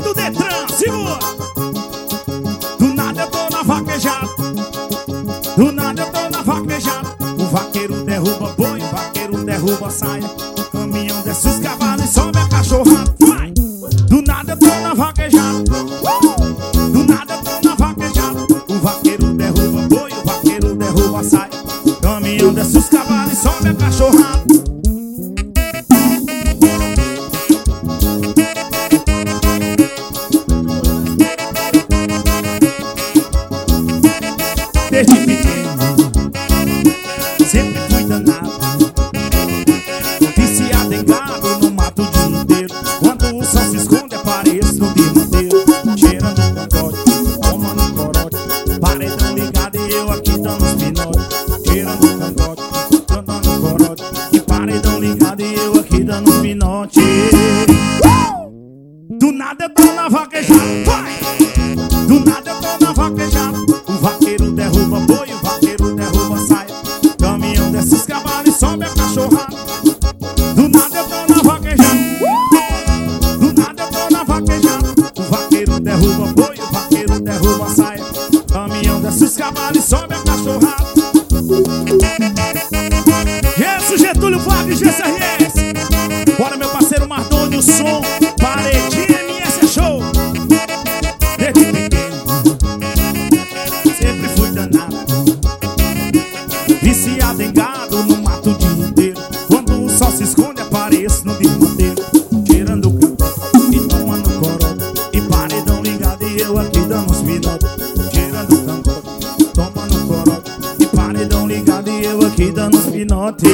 do Detran, segura. Do nada eu tô na vaquejada. Do nada eu tô na vaquejada. O vaqueiro derruba boi, o vaqueiro derruba saia. O caminhão desce os cavalos e sobe a cachorrada. Vai! Do nada eu tô na vaquejada. Do nada eu tô na vaquejada. O vaqueiro derruba boi, o vaqueiro derruba saia. O caminhão desce os cavalos e sobe a cachorrada. Desde pequeno sempre fui danado, viciado em gado, no mato o dia inteiro. Quando o sol se esconde apareço no dermadeiro, cheirando cangote, tomando corote, paredão ligado e eu aqui dando os pinotes. Cheirando cangote, dando corote, e paredão ligado e eu aqui dando os pinotes. Do nada eu tô na vaquejada, vai! Do nada eu tô na vaquejada. O vaqueiro derruba boi, o vaqueiro derruba saia. Caminhão desce os cavalos e sobe a cachorrada. Do nada eu tô na vaquejada. Do nada eu tô na vaquejada. O vaqueiro derruba boi, o vaqueiro derruba saia. Caminhão desce os cavalos e sobe a cachorrada. Jesus, Getúlio Vargas, GCRS. Bora, meu parceiro Mardoni, o som. Paredinha MS é show. Desde pequeno sempre fui danado, viciado em gado, no mato o dia inteiro. Quando o sol se esconde apareço no dermadeiro, tirando o cangote e tomando corote, e paredão ligado e eu aqui dando os pinotes. Tirando o cangote, tomando corote, e paredão ligado e eu aqui dando os pinotes.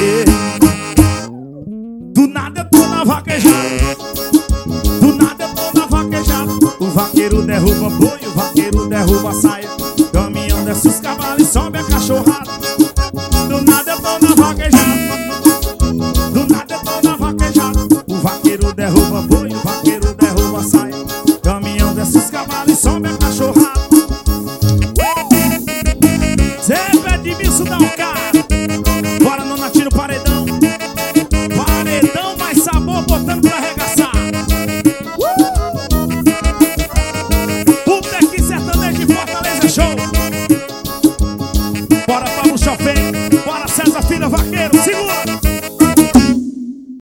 Do nada eu tô na vaquejada. Do nada eu tô na vaquejada. O vaqueiro derruba boi, o vaqueiro derruba saia.